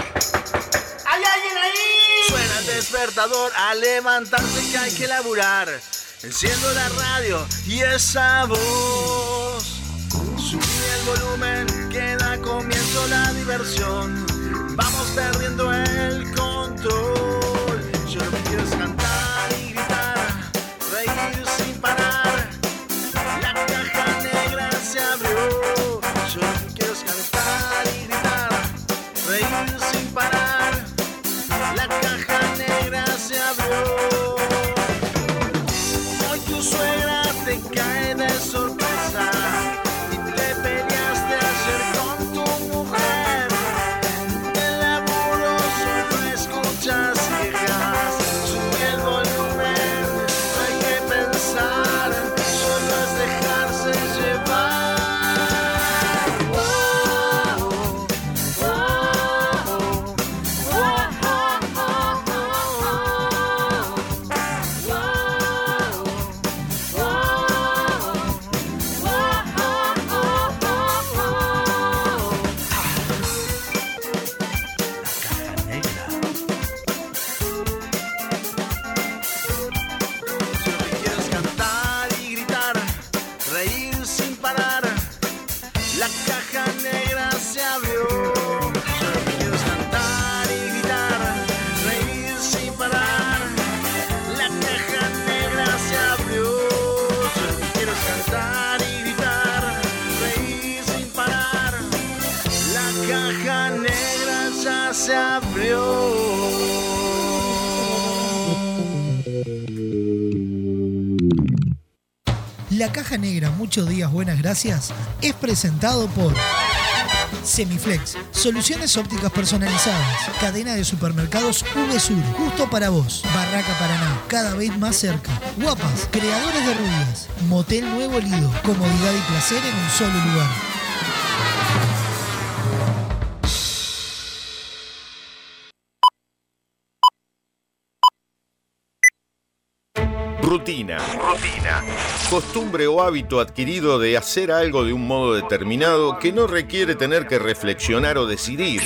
¿Hay alguien ahí? Suena el despertador a levantarse que hay que laburar. Enciendo la radio y esa voz. Subí el volumen que da comienzo la diversión. Vamos perdiendo el control. Yo lo que quiero es cantar y gritar, reír sin parar. La caja negra se abrió. Yo lo que quiero es cantar y gritar, reír sin parar. La caja negra se abrió. Hoy tu suegra te cae de sorpresa y te peleaste ayer con tu mujer. Del laburo solo escuchas quejas. Sube el volumen, no hay que pensar, solo es dejarse llevar. Se abrió. La Caja Negra, muchos días, buenas gracias, es presentado por Semiflex, soluciones ópticas personalizadas, cadena de supermercados VSUR, justo para vos, Barraca Paraná, cada vez más cerca, Guapas, creadores de rubias, Motel Nuevo Lido, comodidad y placer en un solo lugar. Rutina. Costumbre o hábito adquirido de hacer algo de un modo determinado que no requiere tener que reflexionar o decidir.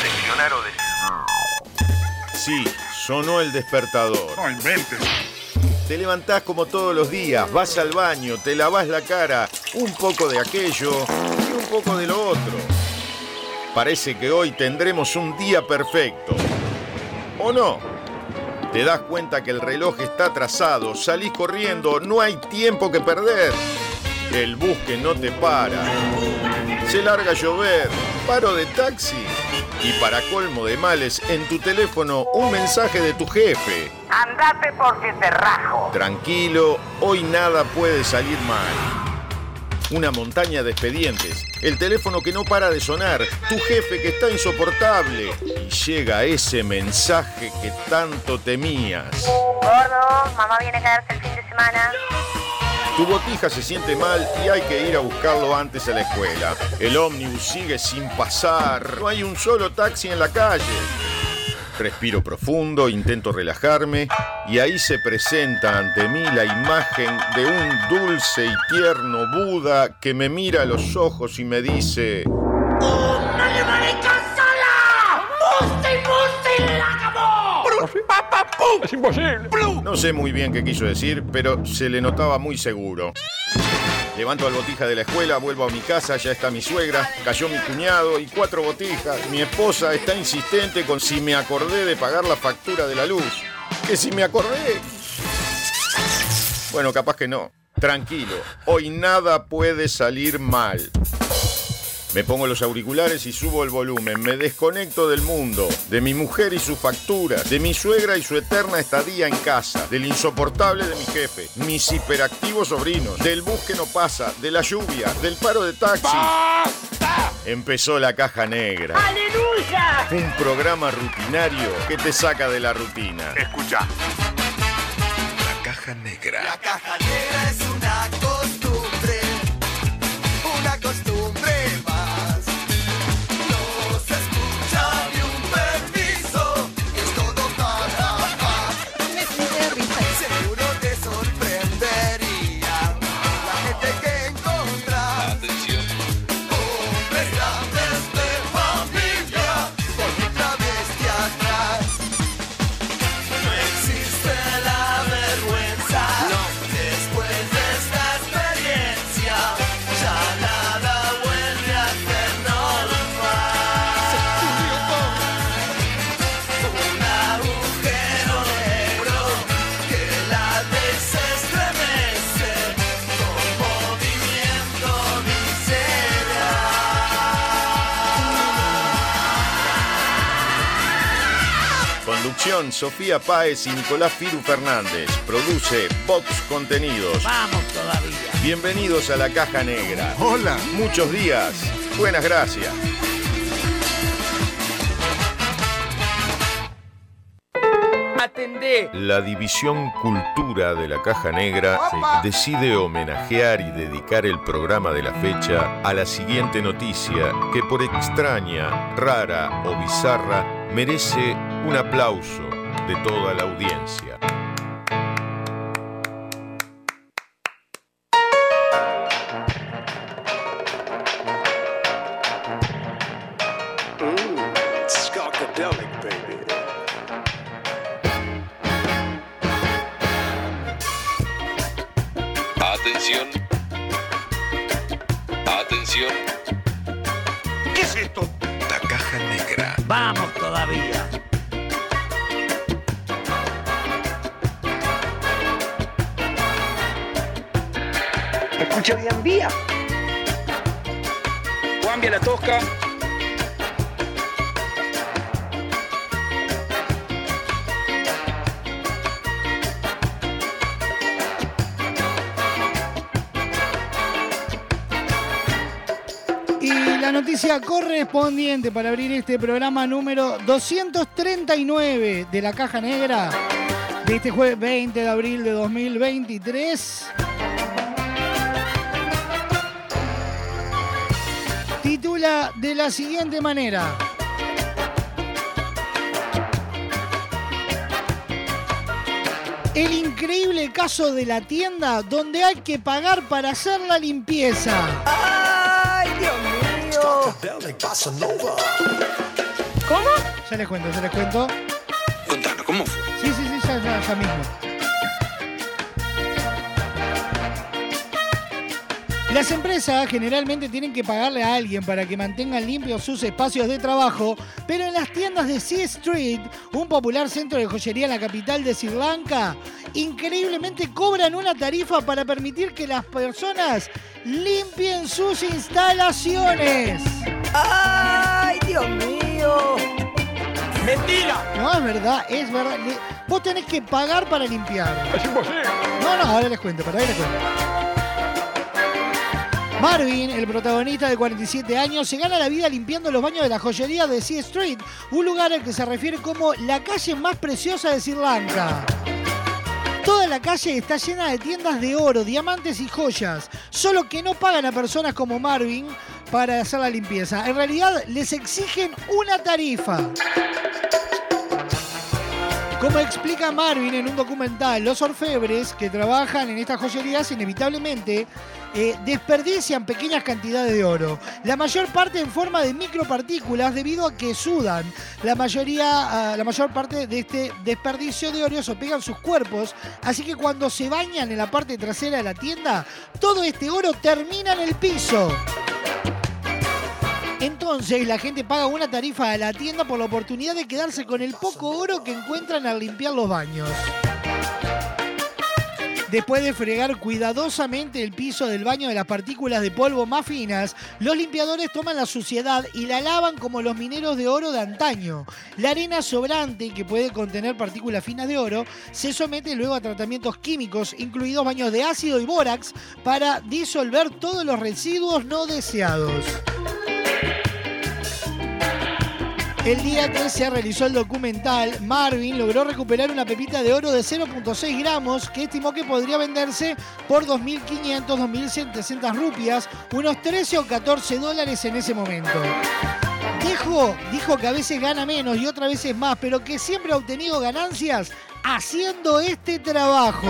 Sí, sonó el despertador. No inventes. Te levantás como todos los días, vas al baño, te lavás la cara, un poco de aquello y un poco de lo otro. Parece que hoy tendremos un día perfecto. ¿O no? Te das cuenta que el reloj está atrasado, salís corriendo, no hay tiempo que perder. El bus que no te para. Se larga a llover, paro de taxi. Y para colmo de males, en tu teléfono un mensaje de tu jefe. Andate porque te rajo. Tranquilo, hoy nada puede salir mal. Una montaña de expedientes, el teléfono que no para de sonar, tu jefe que está insoportable. Y llega ese mensaje que tanto temías. Gordo, mamá viene a quedarse el fin de semana. Tu botija se siente mal y hay que ir a buscarlo antes a la escuela. El ómnibus sigue sin pasar, no hay un solo taxi en la calle. Respiro profundo, intento relajarme y ahí se presenta ante mí la imagen de un dulce y tierno Buda que me mira a los ojos y me dice: ¡Una lemarica sola! ¡Musti, la acabó! ¡Es imposible! No sé muy bien qué quiso decir, pero se le notaba muy seguro. Levanto al botija de la escuela, vuelvo a mi casa, ya está mi suegra, cayó mi cuñado y 4 botijas. Mi esposa está insistente con si me acordé de pagar la factura de la luz. ¿Que si me acordé? Bueno, capaz que no. Tranquilo, hoy nada puede salir mal. Me pongo los auriculares y subo el volumen. Me desconecto del mundo, de mi mujer y sus facturas, de mi suegra y su eterna estadía en casa, del insoportable de mi jefe, mis hiperactivos sobrinos, del bus que no pasa, de la lluvia, del paro de taxi. ¡Basta! Empezó La Caja Negra. ¡Aleluya! Un programa rutinario que te saca de la rutina. Escucha. La Caja Negra. La caja negra es una costumbre más. No se escucha ni un permiso, es todo para paz. Seguro te sorprendería la gente que encontrás. Atención. Hombres grandes de familia, porque otra vez Conducción, Sofía Páez y Nicolás Firu Fernández. Produce Vox Contenidos. Vamos todavía. Bienvenidos a la Caja Negra. Hola. Muchos días. Buenas gracias. Atendé. La División Cultura de la Caja Negra decide homenajear y dedicar el programa de la fecha a la siguiente noticia que por extraña, rara o bizarra merece un aplauso de toda la audiencia. Skakadelic, baby. Atención. Atención. ¿Qué es esto? La Caja Negra. Vamos todavía. Escucha bien, vía. Cambia la tosca. Y la noticia correspondiente para abrir este programa número 239 de la Caja Negra de este jueves 20 de abril de 2023 titula de la siguiente manera: el increíble caso de la tienda donde hay que pagar para hacer la limpieza. ¡Ay, Dios mío! ¿Cómo? Ya les cuento. Contanos, ¿cómo fue? Sí, ya mismo. Las empresas generalmente tienen que pagarle a alguien para que mantengan limpios sus espacios de trabajo, pero en las tiendas de Sea Street, un popular centro de joyería en la capital de Sri Lanka, increíblemente cobran una tarifa para permitir que las personas limpien sus instalaciones. ¡Ay, Dios mío! ¡Mentira! No, es verdad. Vos tenés que pagar para limpiar. ¡Es imposible! No, ahora les cuento, Marvin, el protagonista de 47 años, se gana la vida limpiando los baños de la joyería de Sea Street, un lugar al que se refiere como la calle más preciosa de Sri Lanka. Toda la calle está llena de tiendas de oro, diamantes y joyas, solo que no pagan a personas como Marvin para hacer la limpieza. En realidad, les exigen una tarifa. Como explica Marvin en un documental, los orfebres que trabajan en estas joyerías inevitablemente desperdician pequeñas cantidades de oro, la mayor parte en forma de micropartículas debido a que sudan. La mayor parte de este desperdicio de oro se pega en sus cuerpos, así que cuando se bañan en la parte trasera de la tienda, todo este oro termina en el piso. Entonces la gente paga una tarifa a la tienda por la oportunidad de quedarse con el poco oro que encuentran al limpiar los baños. Después de fregar cuidadosamente el piso del baño de las partículas de polvo más finas, los limpiadores toman la suciedad y la lavan como los mineros de oro de antaño. La arena sobrante, que puede contener partículas finas de oro, se somete luego a tratamientos químicos, incluidos baños de ácido y bórax, para disolver todos los residuos no deseados. El día que se realizó el documental, Marvin logró recuperar una pepita de oro de 0.6 gramos que estimó que podría venderse por 2.500, 2.700 rupias, unos 13 o 14 dólares en ese momento. Dijo que a veces gana menos y otras veces más, pero que siempre ha obtenido ganancias haciendo este trabajo.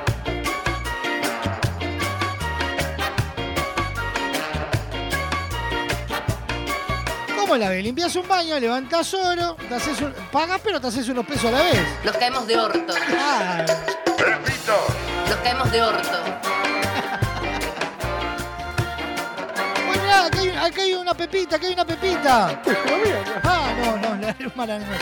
¿Cómo la ves? Limpias un baño, levantás oro, pagas pero te haces unos pesos a la vez. Nos caemos de orto. Ah, ¡Repito! Nos caemos de orto. bueno, mirá, acá hay una pepita, Ah, no, la hermana no.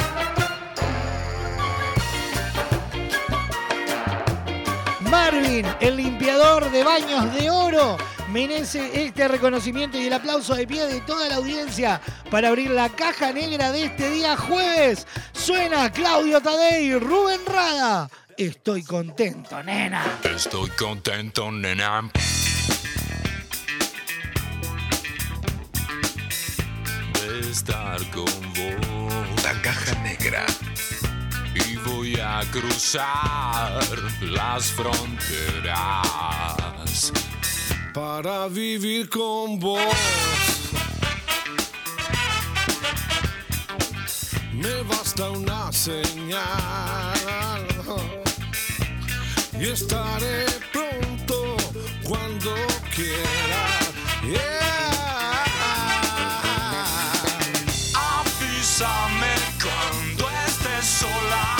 Marvin, el limpiador de baños de oro, merece este reconocimiento y el aplauso de pie de toda la audiencia para abrir la caja negra de este día jueves. Suena Claudio Tadei, Rubén Rada. Estoy contento, nena. Estoy contento, nena. De estar con vos. La caja negra. Y voy a cruzar las fronteras para vivir con vos. Me basta una señal y estaré pronto cuando quiera. Yeah. Avísame cuando estés sola.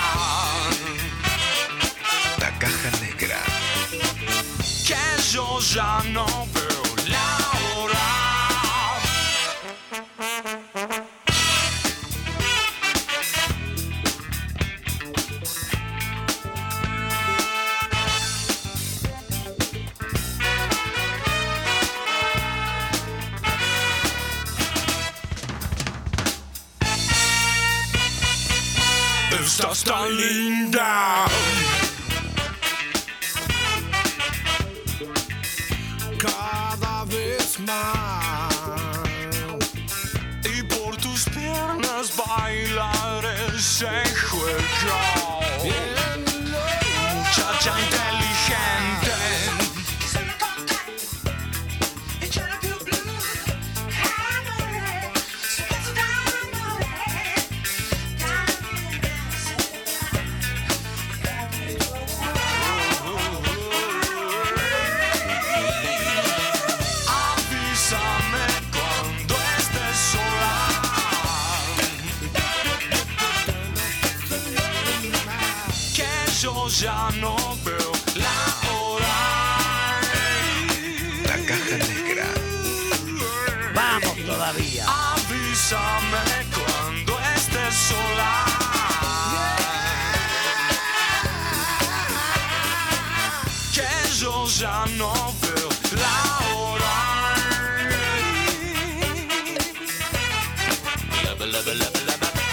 La caja negra. Que yo ya no veo la hora. Estás tan linda. Cada vez más. Y por tus piernas bailar ese juego. Muchacha inteligente. Ya no veo la hora. La caja negra. Vamos todavía. Avísame cuando estés sola. Que yo ya no veo la hora. Love, love, love, love.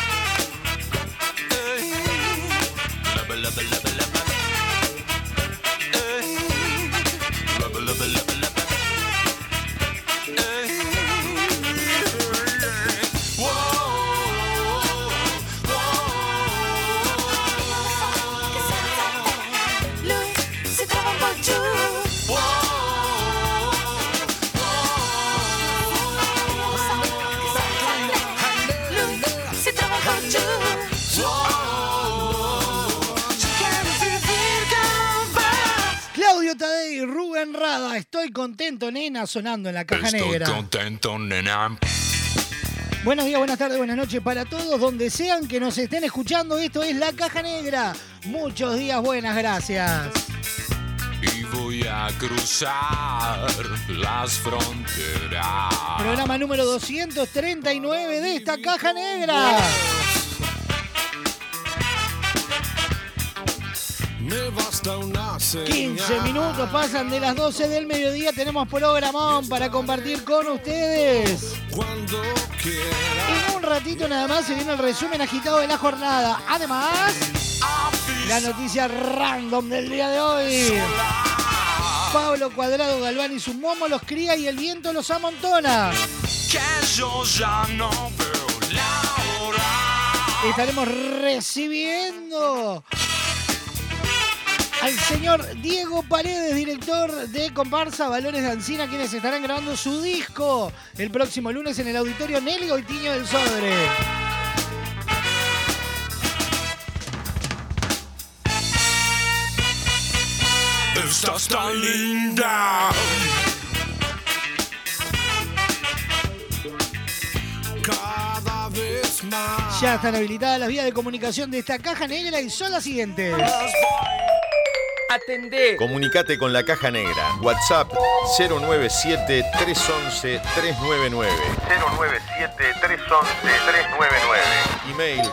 Rubén Rada, estoy contento, nena, sonando en la caja negra. Estoy contento, nena. Buenos días, buenas tardes, buenas noches para todos, donde sean que nos estén escuchando. Esto es La Caja Negra. Muchos días, buenas gracias. Y voy a cruzar las fronteras. Programa número 239 de esta Caja Negra. Me basta una señal. 15 minutos pasan de las 12 del mediodía. Tenemos programón para compartir con ustedes. Cuando quiera. En un ratito nada más se viene el resumen agitado de la jornada. Además, la noticia random del día de hoy. Pablo Cuadrado Galván y su momo los cría y el viento los amontona. Que yo ya no veo la hora. Estaremos recibiendo al señor Diego Paredes, director de comparsa Valores de Ancina, quienes estarán grabando su disco el próximo lunes en el auditorio Nelly Goitiño del Sodre. Estás tan linda. Cada vez más. Ya están habilitadas las vías de comunicación de esta Caja Negra y son las siguientes. Atendé. Comunicate con la Caja Negra. WhatsApp 097-311-399. 097-311-399. Email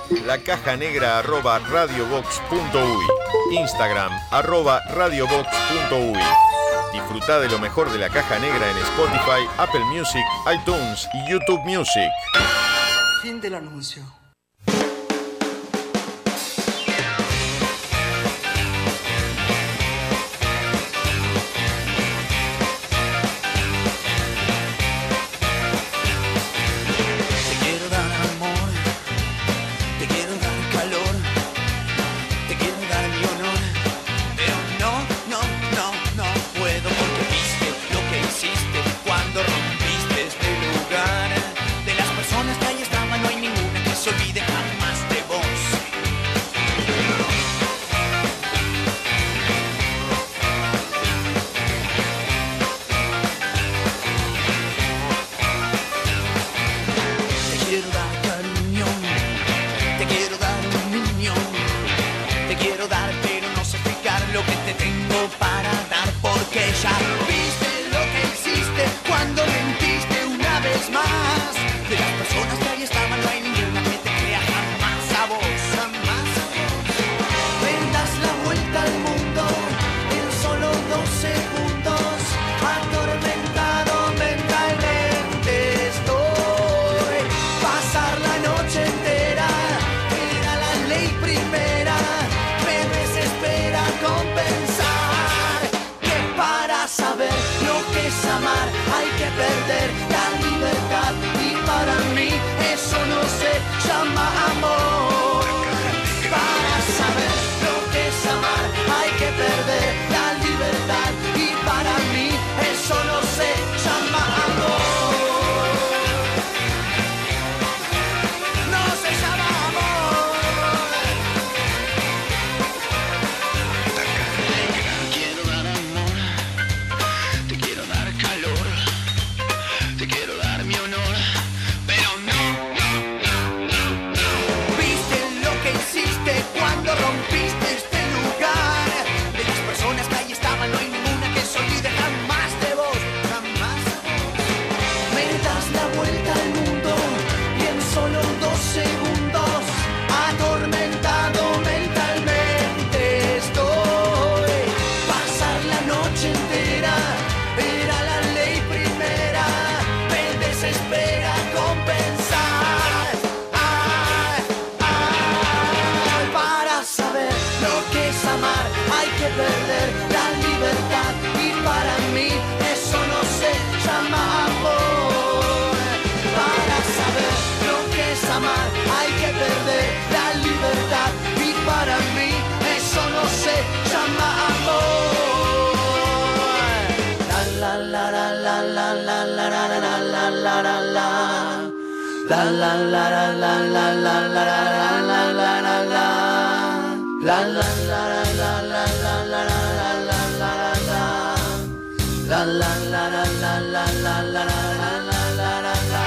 lacajanegra@radiobox.uy. Instagram @radiobox.uy. Disfruta de lo mejor de la Caja Negra en Spotify, Apple Music, iTunes y YouTube Music. Fin del anuncio. amar, hay que perder la libertad. Y para mí eso no se llama amor. Para saber lo que es amar, hay que perder la libertad. Y para mí eso no se llama amor. No se llama amor. Quiero dar amor, te quiero dar calor, te quiero dar mi honor, pero no. ¿Viste lo que hiciste cuando rompiste este lugar? De las personas que ahí estaban, no hay ninguna que se olvide jamás de vos, jamás de vos. Me das la vuelta al mundo y en solo 2 segundos, atormentado mentalmente estoy. Pasar la noche entera era la ley primera, me desespera compensar. Para saber lo que es amar, hay que perder la libertad. Y para mí eso no se llama amor. Para saber lo que es amar, hay que perder la libertad. Y para mí eso no se llama amor. La la la la la la la la la la la la la. La la la la la la la la la la la la la. La la la la la la la la la la la la. La la la la la la la la la la la la.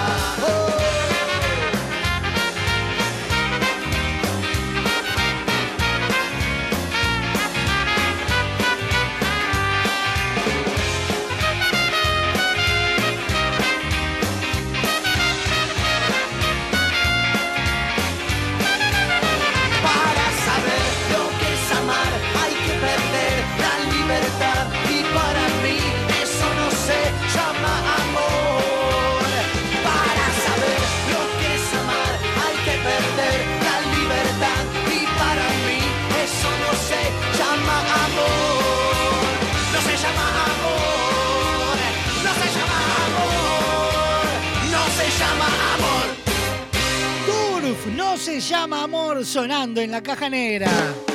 Para saber lo que es amar, hay que perder la libertad. Y para mí eso no se llama amor. Para saber lo que es amar, hay que perder la libertad. Y para mí eso no se llama amor. No se llama amor. No se llama amor. No se llama amor. Turf, no se llama amor, sonando en la caja negra.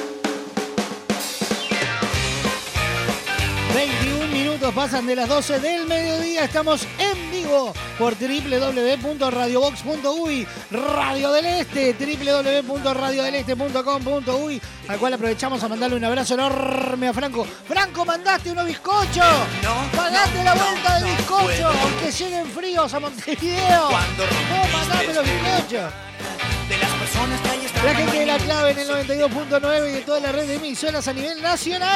21 minutos pasan de las 12 del mediodía. Estamos en vivo por www.radiobox.uy, Radio del Este, www.radiodeleste.com.uy, al cual aprovechamos a mandarle un abrazo enorme a Franco. Franco, mandaste unos bizcochos. Pagate la vuelta de bizcochos, aunque lleguen fríos a Montevideo. Mandame los bizcochos. De las personas que ahí están. La gente de La Clave en el 92.9 y de toda la red de emisoras a nivel nacional.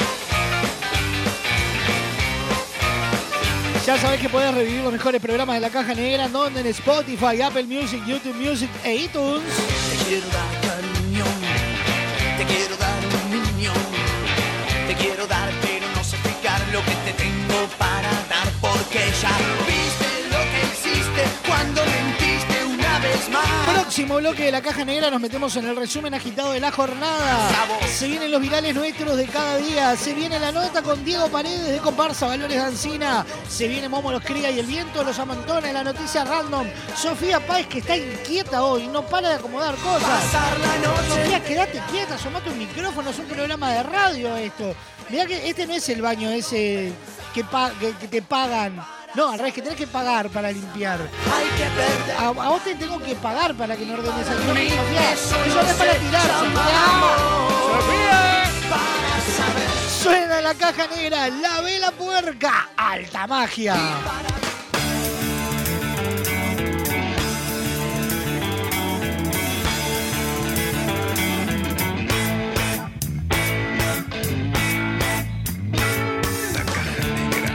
Ya sabés que podés revivir los mejores programas de La Caja Negra, donde en Spotify, Apple Music, YouTube Music e iTunes. Te quiero dar cariño, te quiero dar un niño, te quiero dar, pero no sé explicar lo que te tengo para dar, porque ya viste lo que hiciste cuando mentiste una vez más. Próximo bloque de La Caja Negra nos metemos en el resumen agitado de la jornada. Se vienen los virales nuestros de cada día. Se viene la nota con Diego Paredes de Comparsa Valores de Ancina. Se viene Momo los cría y el viento los amontona en la noticia random. Sofía Páez, que está inquieta hoy, no para de acomodar cosas. Pasar la noche. Sofía, quédate quieta, asomate un micrófono, es un programa de radio esto. Mirá que este no es el baño ese que te pagan. No, al revés, que tenés que pagar para limpiar. Hay que perder. A vos te tengo que pagar para que no ordenes al Para mí Sofía. eso Eso no no es para se tirar, llama Sofía. amor. ¡Sofía! Para saber. Suena la caja negra, la vela puerca, alta magia. La caja negra.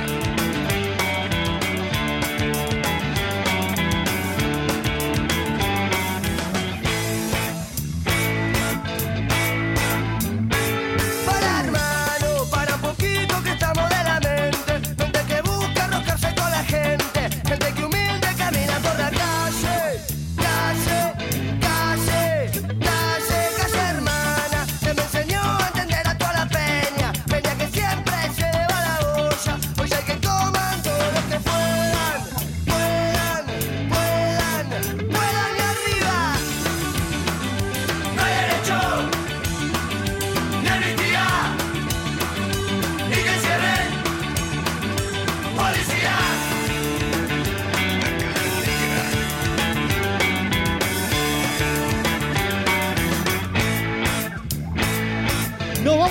Para hermano, para un poquito que estamos de la mente que busca arrojarse con la gente.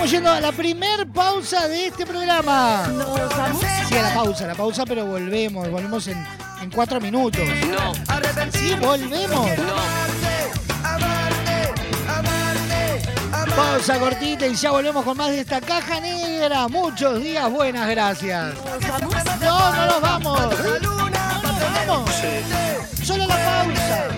estamos yendo a la primer pausa de este programa. Sí, a la pausa, pero volvemos en 4 minutos. No. Sí, volvemos. Pausa cortita y ya volvemos con más de esta caja negra. Muchos días, buenas gracias. No nos vamos. No nos vamos. Solo la pausa.